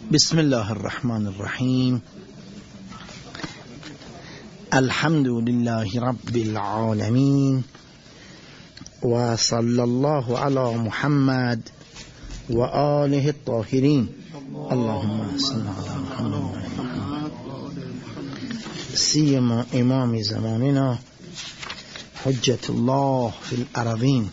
بسم الله الرحمن الرحیم. الحمد لله رب العالمین و صلی الله علی محمد و آله الطاهرین. اللهم صل علی محمد سیما امام زماننا حجت الله فی الارضین.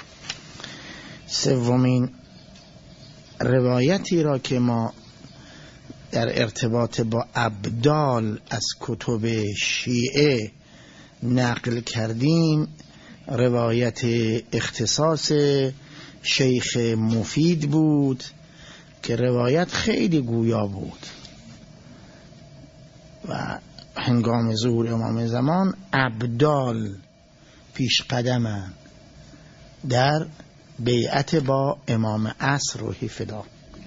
سومین روایتی را که ما در ارتباط با ابدال از کتب شیعه نقل کردیم روایت اختصاص شیخ مفید بود که روایت خیلی گویا بود و هنگام ظهور امام زمان ابدال پیش قدمن در بیعت با امام عصر روحی فدا.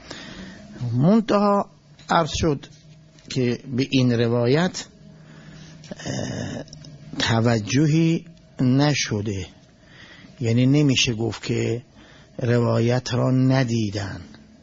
منتها عرض شد که به این روایت توجهی نشده، یعنی نمیشه گفت که روایت را ندیدن،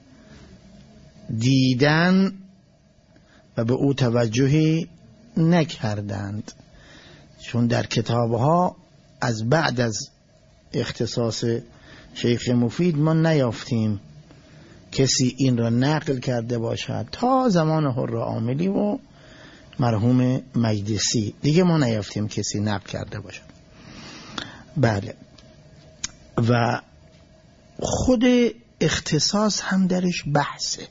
دیدن و به او توجهی نکردند، چون در کتابها از بعد از اختصاص شیخ مفید ما نیافتیم کسی این را نقل کرده باشد تا زمان حر عاملی و مرحوم مجلسی، دیگه ما نیافتیم کسی نقل کرده باشد. بله، و خود اختصاص هم درش بحثه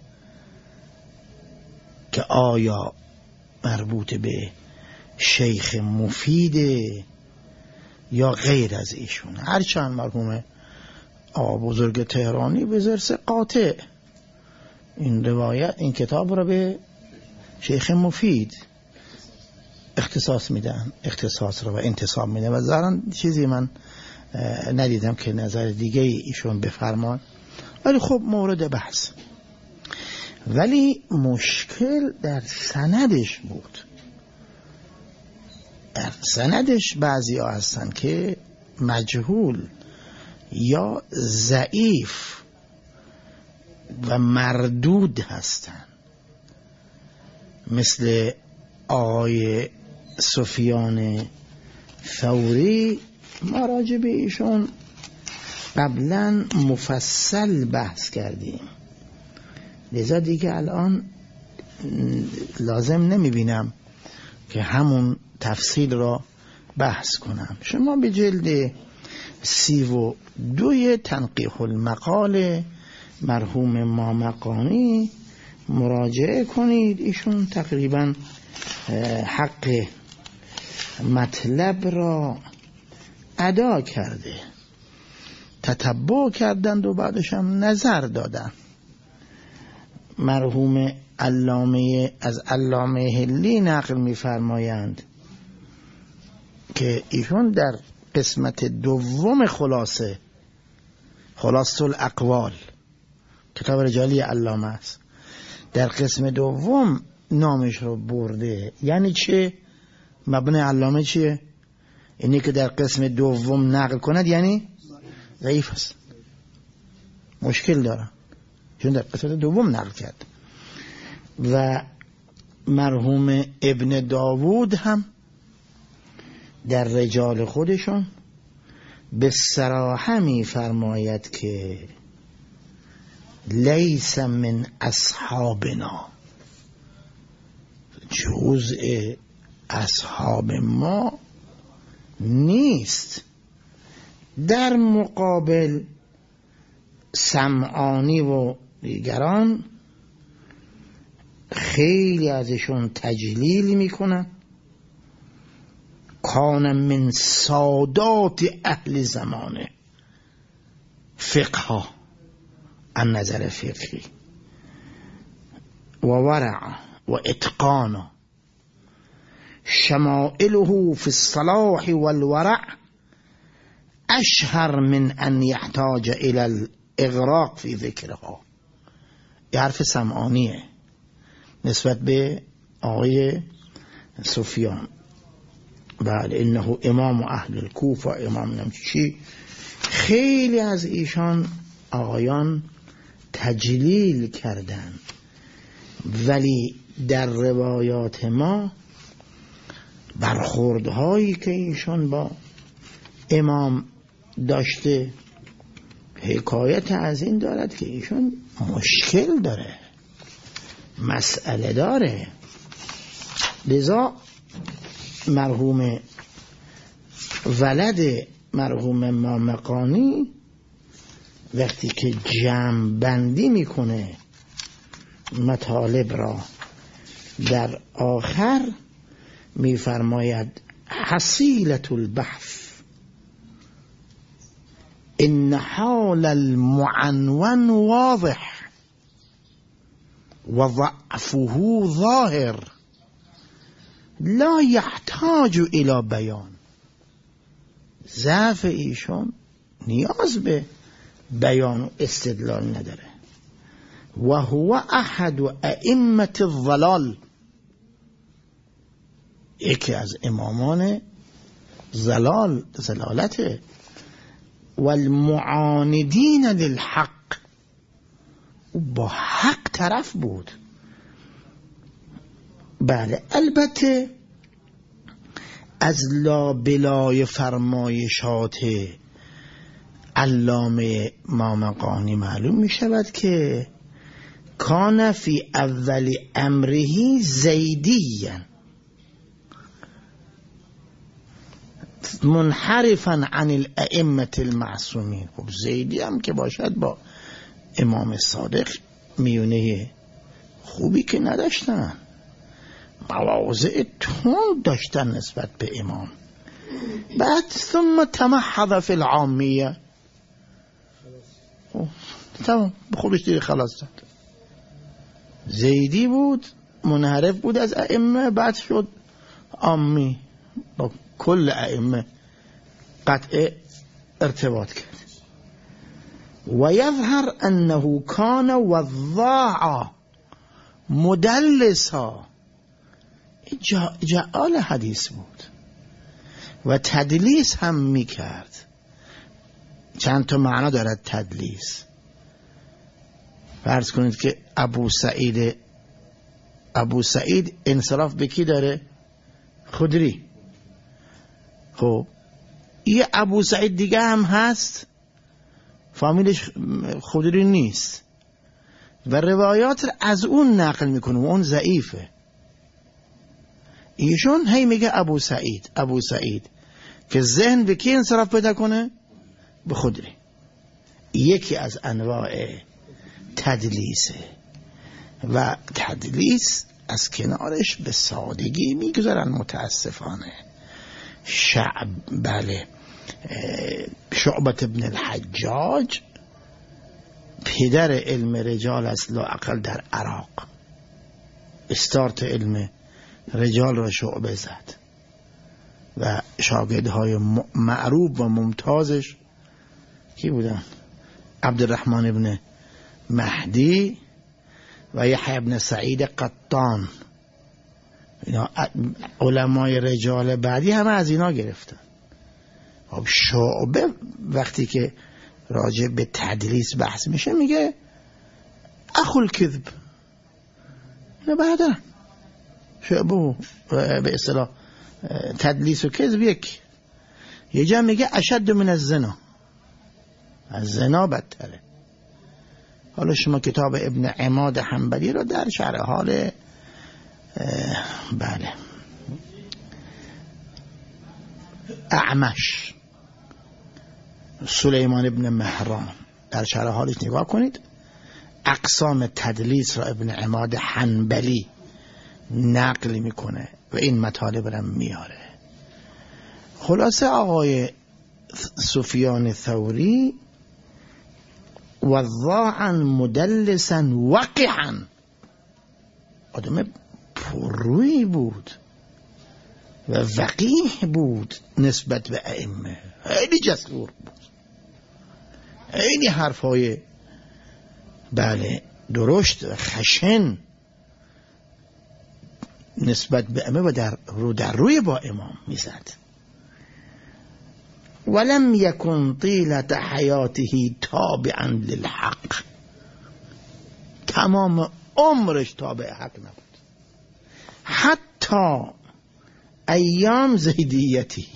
که آیا مربوط به شیخ مفیده یا غیر از ایشون. هرچند مرحوم آقا بزرگ تهرانی به ضرس قاطع این روایت این کتاب را به شیخ مفید اختصاص میدن، اختصاص را و انتصاب میدن و ظاهرا چیزی من ندیدم که نظر دیگه ایشون بفرمان، ولی خب مورد بحث. ولی مشکل در سندش بود. در سندش بعضی ها هستن که مجهول یا ضعیف و مردود هستن، مثل آقای سفیان ثوری. ما راجع به ایشون قبلا مفصل بحث کردیم، لذا دیگه الان لازم نمیبینم که همون تفصیل را بحث کنم. شما به جلد 32 تنقیح المقال مرحوم مامقانی مراجعه کنید. ایشون تقریبا حق مطلب را ادا کرده، تتبع کردند و بعدش هم نظر دادن. مرحوم علامه از علامه هلی نقل می‌فرمایند که ایشون در قسمت دوم خلاصه الاقوال، کتاب رجالی علامه است، در قسم دوم نامش رو برده. یعنی چه؟ مبنی علامه چیه؟ اینی که در قسم دوم نقل کند یعنی ضعیف است، مشکل داره، چون در قسم دوم نقل کرد. و مرحوم ابن داوود هم در رجال خودشون به صراحه می فرماید که لیس من اصحابنا، جزء اصحاب ما نیست. در مقابل سمعانی و دیگران خیلی ازشون تجلیل میکنن. کان من سادات اهل زمانه فقها، عن نظر فقهی و ورع و اتقانا، شمائله فی الصلاح والورع اشهر من ان يحتاج الى الاغراق فی ذکرها. یه حرف سمعانیه نسبت به آقای سفیان. بله، انه امام اهل الکوفه، امام نمچی. خیلی از ایشان آقایان تجلیل کردن ولی در روایات ما برخوردهایی که ایشون با امام داشته حکایت از این دارد که ایشون مشکل داره، مسئله داره. لذا مرحوم ولد مرحوم مامقانی وقتی که جمع بندی میکنه مطالب را در آخر میفرماید حصیلة البحث ان حال المعنون واضح و ضعفه ظاهر لا يحتاج الى بیان. ضعف ایشون نیاز به بیان و استدلال نداره. و هو احد ائمة الضلال، یکی از امامان ضلالته. والمعاندین للحق، با حق طرف بود. بله، البته از لابلای فرمایشات علامه مامقانی معلوم می شود که کان فی اول امره زیدیا منحرفا عن الائمة المعصومین. خب زیدی هم که باشد با امام صادق میونه خوبی که نداشتن، مواضع تند داشتن نسبت به امام. بعد ثم تمحض فی العامیه، تمام خودش دیگه خلاص داد. زیدی بود، منحرف بود از ائمه، بعد شد عامی، با کل ائمه قطع ارتباط کرد. و یظهر انه کان وضاعا مدلسا، جعال حدیث بود و تدلیس هم میکرد. چند تا معنا دارد تدلیس. فرض کنید که ابو سعید انصراف به کی داره؟ خدری. خب یه ابو سعید دیگه هم هست فامیلش خدری نیست و روایات از اون نقل میکنه و اون ضعیفه. ایشون هی میگه ابو سعید که ذهن به کی انصراف پیدا کنه؟ به خدری. یکی از انواع تدلیسه و تدلیس از کنارش به سادگی میگذارن متاسفانه. بله، شعبة ابن الحجاج پدر علم رجال است، لااقل در عراق استارت علم رجال را شعبه زد و شاگردهای معروف و ممتازش کی بودن؟ عبدالرحمن ابن مهدی و یحیی ابن سعید قطان. اینا علمای رجال بعدی همه از اینا گرفتن. خب شعبه وقتی که راجع به تدلیس بحث میشه میگه اخول کذب، اینا برادرن. شعبه به اصطلاح تدلیس و کذب یه جا میگه اشد من الزنا، از زنا بدتره. حالا شما کتاب ابن عماد حنبلی رو در شرح حال بله اعمش سلیمان ابن مهران در شرح حالش نگاه کنید. اقسام تدلیس را ابن عماد حنبلی نقل میکنه و این مطالب را میاره. خلاصه آقای سفیان ثوری وضاعا مدلسا وقعا، آدم پررویی بود و وقیح بود نسبت به ائمه، خیلی جسور بود، خیلی حرفای بله درشت و خشن نسبت به ائمه و در روی با امام میزد. ولم يكن طيلة حياته تابعا للحق، تمام عمرش تابع حق نبود، حتی ایام زیدیتی،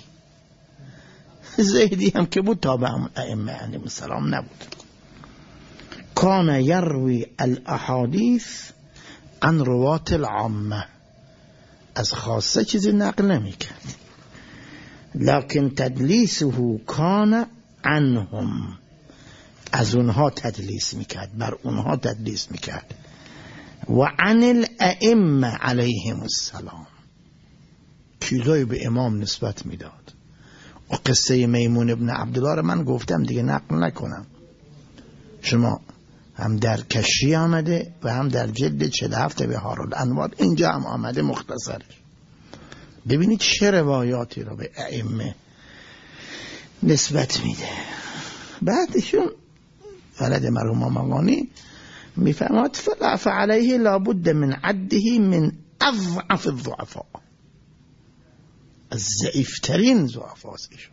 زیدی هم که بود تابع ائمه علیهم السلام نبود. کان یروی الاحادیث عن روات العامه، از خاصه چیزی نقل نمی کرد، لکن تدلیسه کان عنهم، از اونها تدلیس میکرد، بر اونها تدلیس میکرد. و عن الائمه علیهم السلام، چیزایی به امام نسبت میداد. و قصه میمون ابن عبدالله رو من گفتم دیگه، نقل نکنم، شما هم در کشی آمده و هم در جلد 47 بهار الانوار اینجا هم آمده مختصرش. ببینید چه روایاتی رو به ائمه نسبت میده. بعدشون ولد مرحوم مقانی میفهمد فعليه لابد من عده من اضعف الضعفاء، از ضعیفترین ضعفاست ایشون.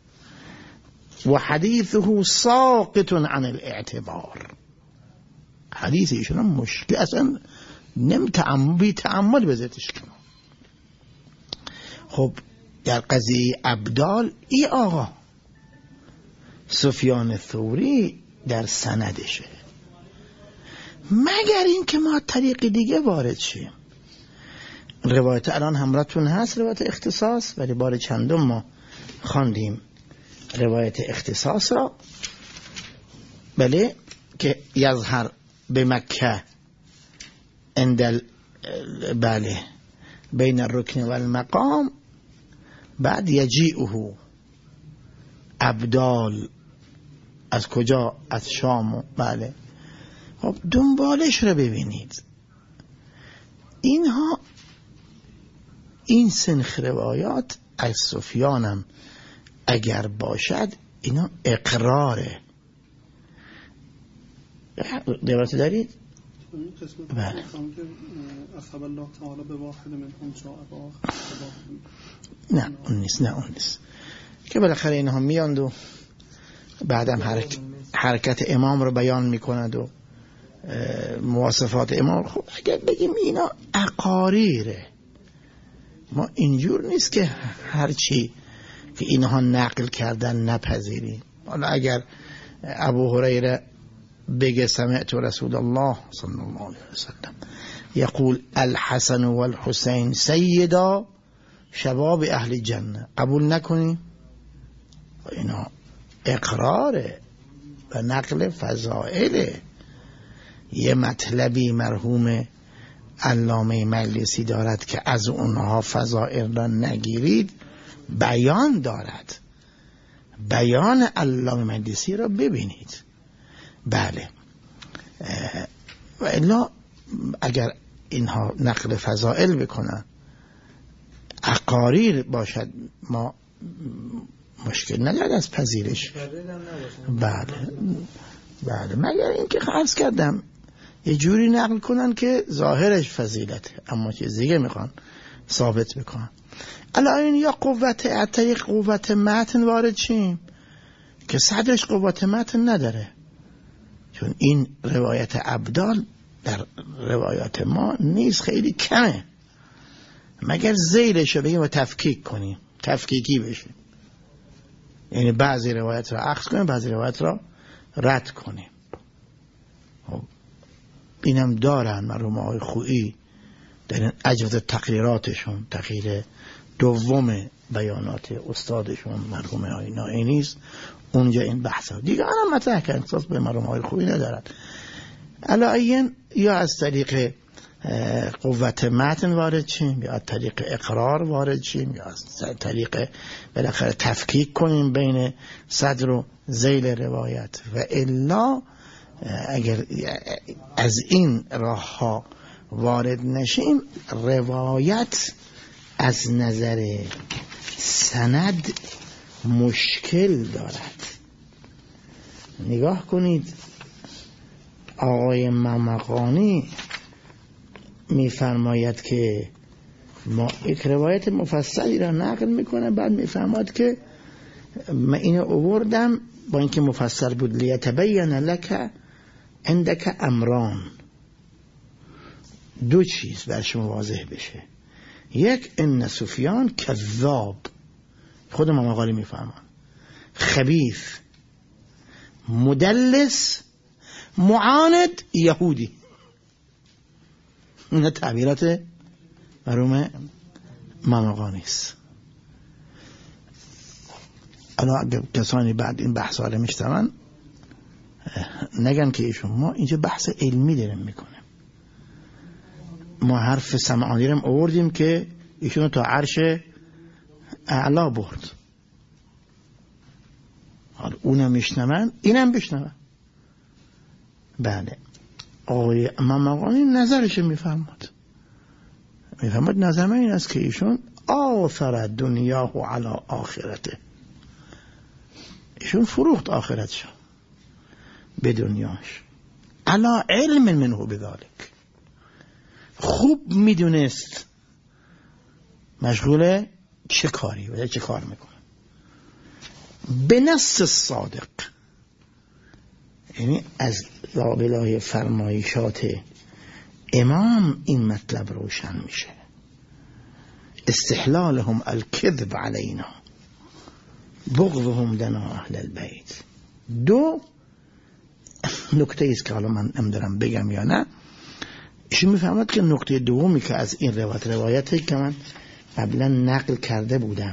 و حدیثه ساقط عن الاعتبار، حدیث ایشون مشکل، اصلا بی تعمل بذاتش کنم. خب در قضیه ابدال ای آقا سفیان ثوری در سندشه، مگر این که ما طریق دیگه وارد شیم. روایت الان همراهتون هست، روایت اختصاص، ولی بار چندم ما خواندیم روایت اختصاص را، بله، که یظهر به مکه اندل، بله، بین الرکن و المقام، بعد یجیئه ابدال، از کجا؟ از شام، بله. خب دنبالش رو ببینید، اینها این سنخ روایات از سفیانم اگر باشد اینا اقراره. روایت دارید؟ بله. اصحاب الله تعالی به واحد منهم شاء. نه اون نیست که بالاخره اینها میاند و بعدم حرکت امام رو بیان میکند و مواصفات امام. خب اگر بگیم اینا اقاریره، ما اینجور نیست که هرچی که اینها نقل کردن نپذیریم. حالا اگر ابو هریره بگه سمعت رسول الله صلی الله علیه وسلم یقول الحسن والحسین سیدا شباب اهل جنه، قبول نکنیم؟ اینا اقراره و نقل فضائله. یه مطلبی مرحوم علامه مجلسی دارد که از اونها فضائل را نگیرید، بیان دارد، بیان علامه مجلسی را ببینید. بله، و الا اگر اینها نقل فضائل بکنن اقاریر باشد ما مشکل ندارد از پذیرش. بله مگر اینکه عرض کردم یه جوری نقل کنن که ظاهرش فضیلته اما چیز دیگه میخوان ثابت بکنن. الان یا قوت از طریق قوت متن وارد چیم که صدرش قوت متن نداره، چون این روایت ابدال در روایات ما نیست، خیلی کمه، مگر ذیلشو بگیم و تفکیک کنیم، تفکیکی بشیم، یعنی بعضی روایت را اخذ کنیم بعضی روایت را رد کنیم. اینم دارن مرحوم آقای خویی در این عجوز تقریراتشون، تقریر دوم بیانات استادشون مرحوم آقای نائینی است، اونجا این بحثا دیگه الان مطرح کردن، احساس به مرحوم آقای خویی ندارن. علاوه یا از طریق قوت متن وارد چیم، یا از طریق اقرار وارد چیم، یا از طریق بالاخره تفکیک کنیم بین صدر و ذیل روایت. و الا اگر از این راه ها وارد نشیم روایت از نظر سند مشکل دارد. نگاه کنید آقای ممقانی میفرماید که ما یک روایت مفصلی را نقل میکنه، بعد میفرماید که من اینو آوردم با اینکه مفصل بود لیتبین لک عندک امران، دو چیز بر شما واضح بشه. یک، ان سفیان کذاب، خود امام غالی میفهمان، خبیث، مدلس، معاند، یهودی. این تعبیرات مرحوم امام غالی است. الان کسانی بعد این بحث ها رو میشنون نگن که ایشون، ما اینجا بحث علمی داریم میکنیم. ما حرف سمعانی رو آوردیم که ایشون تا عرش اعلا برد. حالا اونم میشنون اینم بشنون. بله، آقای امام غالی نظرش میفرماد نظر من این است که ایشون آثر دنیاه علی آخرته، ایشون فروخت آخرتش به دنیاش. علا علم منه بذالک، خوب میدونست مشغول چه کاری و چه کار میکنه. به نص صادق، یعنی از لابلای فرمایشات امام این مطلب روشن میشه. استحلالهم الكذب علینا، بغضهم لنا اهل البیت. دو نکته ایست که حالا من نمیدونم بگم یا نه. ایشون میفهمد که نکته دومی که از این روایتی که من قبلا نقل کرده بودم،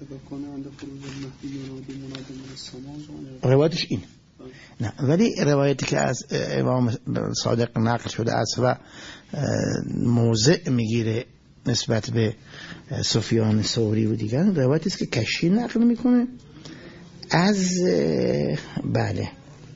روایتش این نه، ولی روایتی که از امام صادق نقل شده است و موضع میگیره نسبت به سفیان ثوری و دیگران، روایتی است که کشی نقل میکنه از بله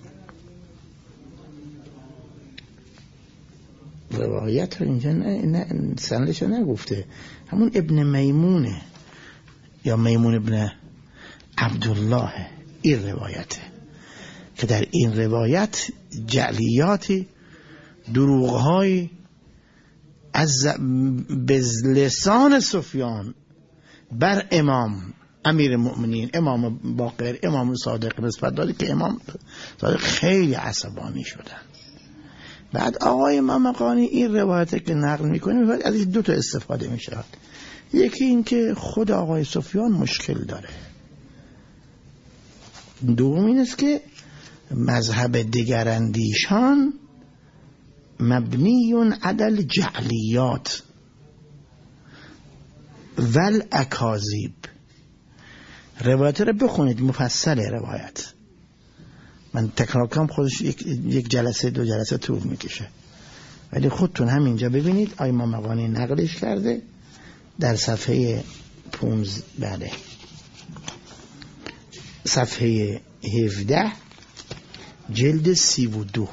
روایت رو اینجا نه سندش رو نگفته، همون ابن میمونه یا میمون ابن عبدالله، این روایته که در این روایت جعلیاتی، دروغهای از به لسان سفیان بر امام امیر المؤمنین، امام باقر، امام صادق نسبت داده که امام صادق خیلی عصبانی شدن. بعد آقای امام غالی این روایت که نقل میکنه از این دو تا استفاده میشه. یکی این که خود آقای سفیان مشکل داره، دوم این است که مذهب دگراندیشان مبنیون عدل جعلیات ول اکاذیب. روایت رو بخونید، مفصل روایت، من تکرار کنم خودش یک جلسه دو جلسه طول میکشه، ولی خودتون همینجا ببینید آقای امام غالی نقلش کرده در صفحه 15 بله صفحه 17 جلد 32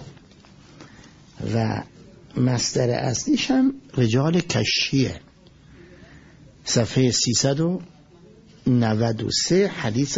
و مصدر اصلیش هم رجال کشیه، صفحه 393 حدیث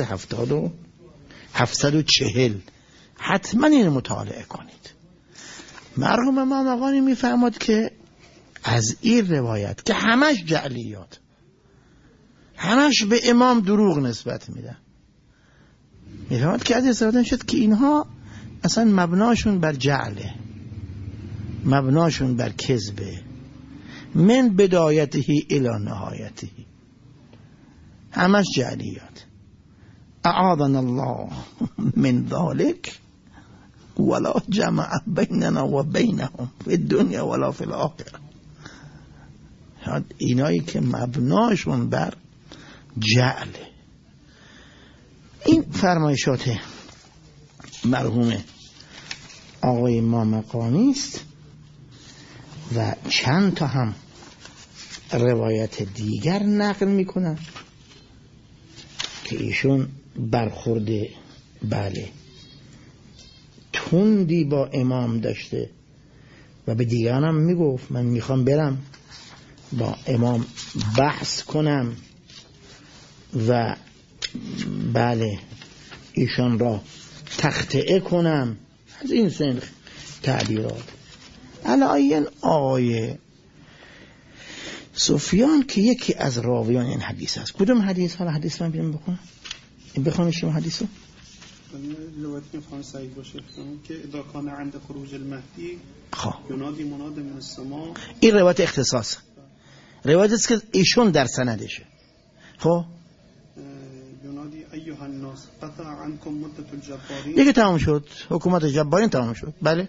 740. حتما این مطالعه کنید. مرحوم امام غالی میفرماد که از این روایت که همش جعلیات، همش به امام دروغ نسبت میدن، میفرماد که از استفاده شد که اینها اصلا مبناشون بر جعله، مبناشون بر کذبه، من بدایته الی نهایته، همش جعلیات. اعاذنا الله من ذلك ولا جمع بیننا و بینهم فی الدنیا ولا فی الاخره. اینایی که مبناشون بر جعله. این فرمایشات مرحوم آقای امام غالی است و چند تا هم روایت دیگر نقل میکنن که ایشون برخورد بله تندی با امام داشته و به دیگرانم میگفت من میخوام برم با امام بحث کنم و بله ایشان را تخطئه کنم، از این سنخ تعبیرات. علاین آقای سفیان که یکی از راویان این حدیث است. کدوم حدیث؟ حالا حدیث من بیرم بخونم، بخونم شما حدیثو روایت که فهم سعید باشه که اذا کان عند خروج المهدی ینادی مناد من السماء. این روایت اختصاص، روایت است که ایشون در سندشه. خب ینادی ایها الناس قطع عنکم مدت الجبارین، دیگه تمام شد، حکومت جبارین تمام شد. بله.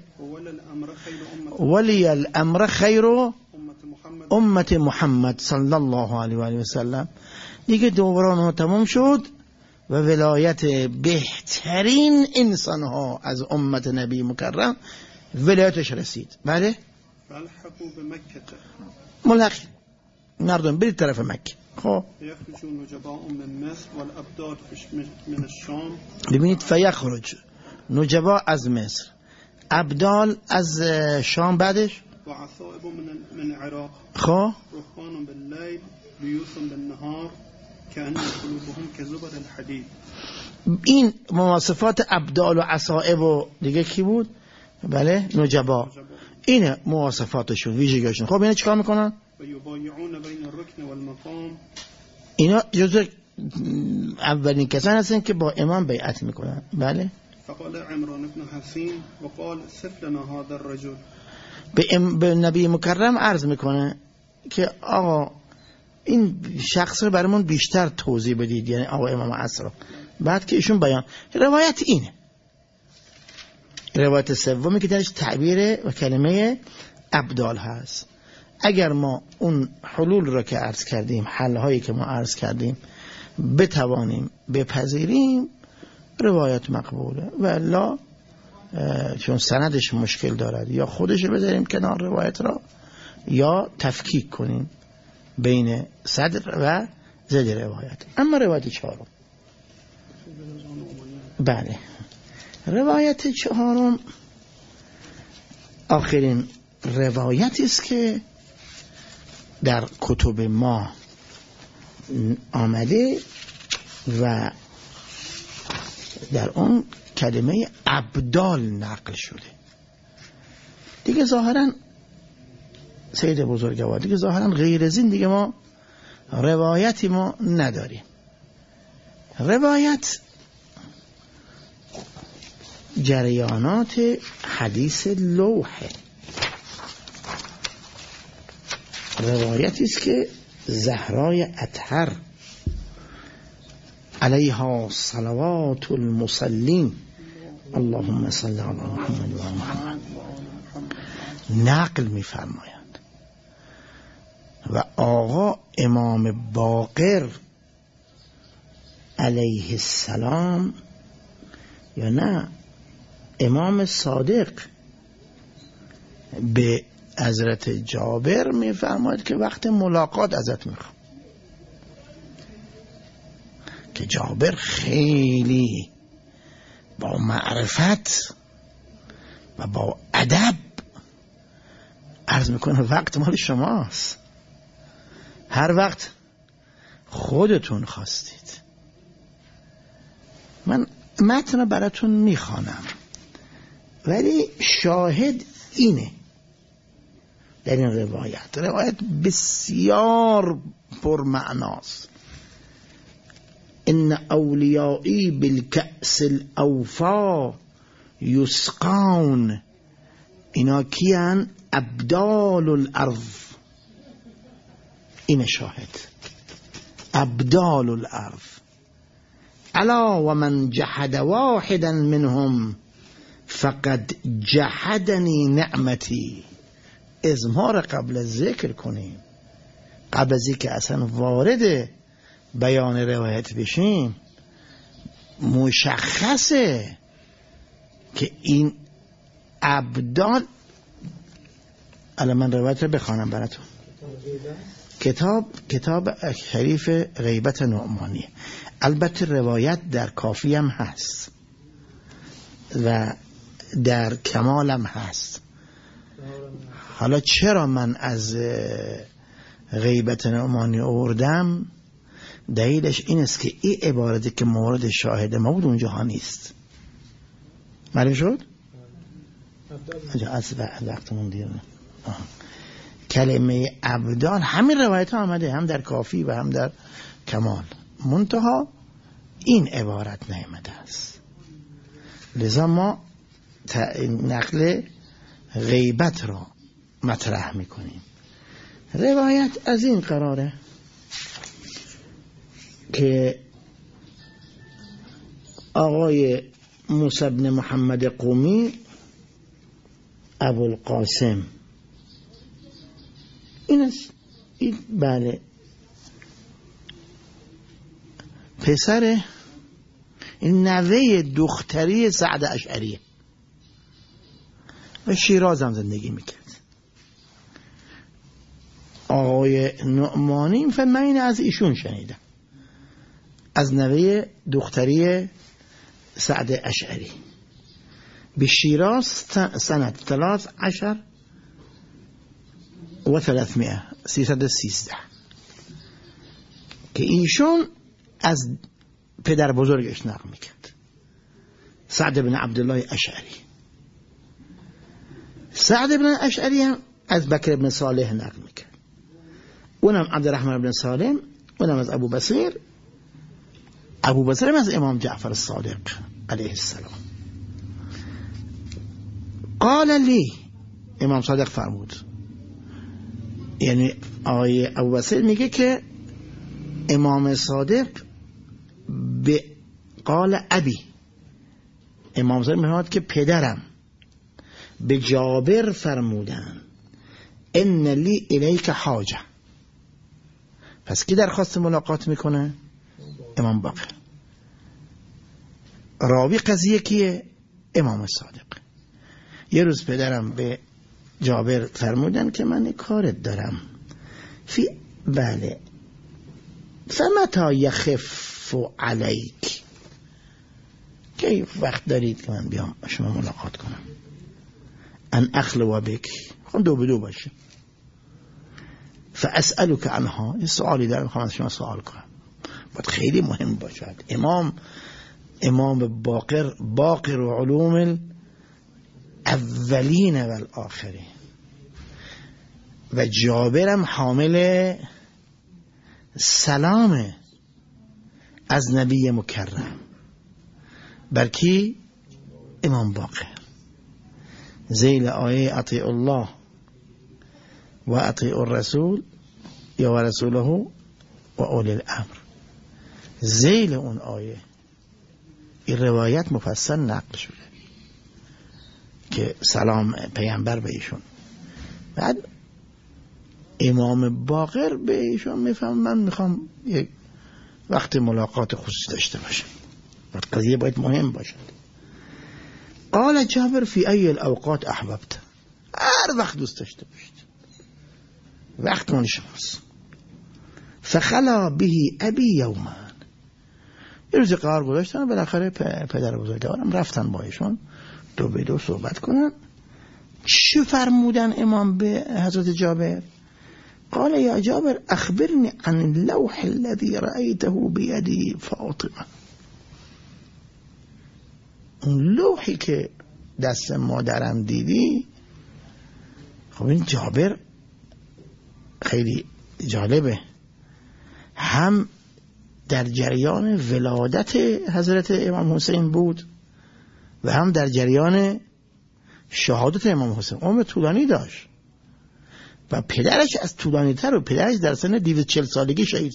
ولی الامر خیر امت محمد صلی الله علیه و آله و سلم. دیگه دوران تمام شد و ولایت بهترین انسان ها از امت نبی مکرم ولایتش رسید. بله. فالحقوا بمکه، ملحق مردم برید طرف مکه. خب یخرجون نجباء من مصر والابدال من الشام. ببینید فیخرج نجبا از مصر، ابدال از شام، بعدش و عصائب من عراق. خب رهبان باللیل بیوت بالنهار کأن قلوبهم كزبر الحدید. این مواصفات ابدال و عصائب و دیگه کی بود؟ بله نجبا. این مواصفاتشون، ویژگیشون. خب اینا چیکار میکنن؟ و یبایعون بین الرکن والمقام. اینا جزء اولین کسان هستن که با امام بیعت میکنن. بله. فقال عمران بن حسین وقال صف لنا هذا الرجل. به نبی مکرم عرض میکنه که آقا این شخص رو برامون بیشتر توضیح بدید، یعنی آقا امام عصر. بعد که ایشون بیان، روایت اینه، روایت سومی که درش تعبیر و کلمه ابدال هست. اگر ما اون حلول را که عرض کردیم، حل‌هایی که ما عرض کردیم بتوانیم بپذیریم، روایت مقبوله. و الا چون سندش مشکل دارد، یا خودش بذاریم کنار روایت را، یا تفکیک کنیم بین صدر و زد روایت. اما روایت چهارم، بله، روایت چهارم آخرین روایتی است که در کتب ما آمده و در اون کلمه ابدال نقل شده. دیگه ظاهرا سید بزرگوار، دیگه ظاهرا غیر از این دیگه ما روایتی ما نداریم. روایت جریانات حدیث لوحه، روایتی است که زهرای اطهر علیها صلوات المصلین اللهم صل علی محمد و آل محمد نقل می‌فرمایند و آقا امام باقر علیه السلام، یا نه امام صادق، به حضرت جابر می‌فرماید که وقت ملاقات ازت میخوام، که جابر خیلی با معرفت و با ادب عرض میکنه وقت مال شماست، هر وقت خودتون خواستید. من متن براتون میخوانم، ولی شاهد اینه در این روایت بسیار پرمعناست. ان اولیائی بالکأس الاوفا یسقون. اینا کیان؟ ابدال الارض. این شاهد ابدال الارض. الا و من جحد واحدا منهم فقد جحدنی نعمتی. اضمار قبل از ذکر کنیم، قبل از اینکه اصلا وارد بیان روایت بشیم، مشخصه که این ابدال. الان من روایت رو بخوانم براتون. کتاب شریف غیبت نعمانی، البته روایت در کافی هم هست و در کمال هم هست. حالا چرا من از غیبت نعمانی آوردم؟ دلیلش این است که این عبارتی که مورد شاهد ما بود اونجا ها نیست. معلوم شد؟ از وقتمون دیر. کلمه ابدال همین روایت ها آمده، هم در کافی و هم در کمال، منتها این عبارت نیامده است. لذا ما نقل غیبت را مطرح میکنیم. روایت از این قراره که آقای موسی بن محمد قومی ابوالقاسم این بله پسر این نوه دختری سعد اشعری و شیراز هم زندگی میکرد. آقای نعمانی من این از ایشون شنیدم، از نوه دختری سعد اشعری به شیراز سنت 13 و 313 که ایشون از پدر بزرگش نقل میکرد، سعد بن عبدالله اشعری. سعد بن اشعری هم از بکر بن صالح نقل میکرد، اونم عبدالرحمن بن سالم، اونم از ابو بصیر، ابو بصیر هم از امام جعفر الصادق علیه السلام. قال لی، امام صادق فرمود، یعنی آقای ابو بصیر میگه که امام صادق به قال ابی، امام صادق میگه که پدرم به جابر فرمودن ان لی الیک حاجه. پس کی درخواست ملاقات میکنه؟ امام باقر. راوی قضیه کیه؟ امام صادق. یه روز پدرم به جابر فرمودن که من کارت دارم بله فمتا یخف علیک، که وقت دارید که من بیام شما ملاقات کنم؟ ان اخلو بک، خواهم دو بدو باشه. فاسألک عنها، یه سوالی دارم خواهم از شما سوال کنم، باید خیلی مهم باشد. امام باقر و علوم الاولین و الاخرین و جابرم حامل سلام از نبی مکرم برکی امام باقر، زیل آیه اطیع الله و اطیع الرسول یا و رسوله و اولی الامر، زیل اون آیه این روایت مفصل نقل شده که سلام پیامبر به ایشون. بعد امام باقر به ایشون میفهم من میخوام یک وقت ملاقات خصوصی داشته باشم، قضیه باید مهم باشد. قال جابر فی ای الاوقات احببت، هر وقت دوست داشته باشید، وقت من شماست. فخلا به ابی یوما، یه روز قرار گذاشتن، بالاخره پدر بزرگوارم رفتن با ایشون دو به دو صحبت کنن. چه فرمودن امام به حضرت جابر؟ قال یا جابر اخبرنی عن اللوح الذي رأيته بيدي فاطمه، اون لوحی که دست مادرم دیدی. خب این جابر خیلی جالبه، هم در جریان ولادت حضرت امام حسین بود و هم در جریان شهادت امام حسین. عمر طولانی داشت و پدرش از طولانی تر، و پدرش در سن 240 سالگی شهید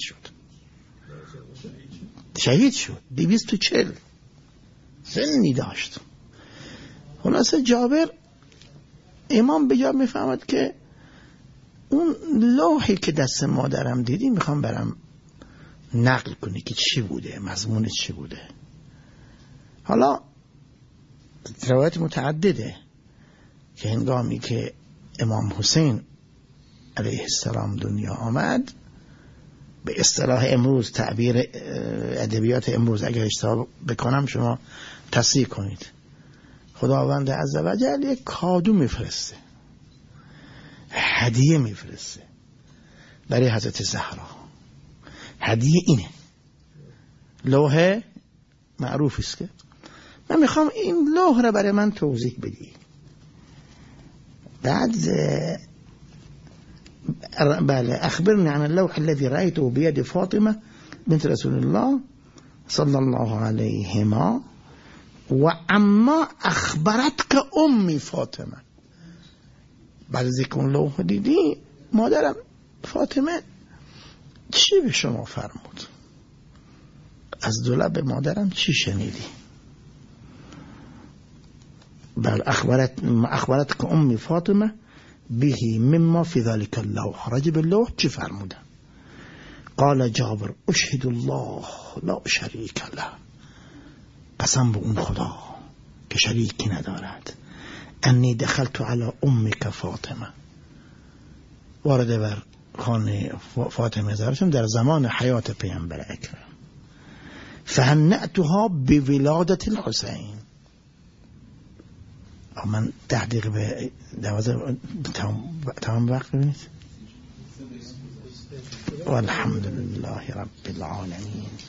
شد 240 سنی داشت. خلاصه جابر امام به جا میفهمد که اون لوحی که دست مادرم دیدی میخوام برم نقل کنی که چی بوده، مضمون چی بوده. حالا روایت متعدده که هنگامی که امام حسین علیه السلام دنیا آمد، به اصطلاح امروز، تعبیر ادبیات امروز اگر اشتباه بکنم شما تصحیح کنید، خداوند عزوجل یک کادو میفرسته، هدیه میفرسته برای حضرت زهرا. هدیه اینه، لوح معروف است که من میخوام این لوح را برای من توضیح بدی. بعد بله اخبرني عن اللوح الذي رأيته بيد فاطمة بنت رسول الله صلى الله عليهما و اما اخبرت که امی فاطمه، بعد از اینکه اون لوح دیدی مادرم فاطمه چی به شما فرمود؟ از دو لب مادرم چی شنیدی؟ بل اخبرت که امی فاطمه بهی مما فی ذلك اللوح، رجب اللوح چی فرموده؟ قال جابر اشهد الله لا شریک له، قسم به اون خدا که شریکی ندارد، انی دخلت علی امک فاطمه، وارد بر خانه فاطمه زهرا در زمان حیات پیامبر اکرم، فهنأتها بولادت الحسین. من 10 دقیقه به 12 تمام وقت ببینید. والحمد لله رب العالمین.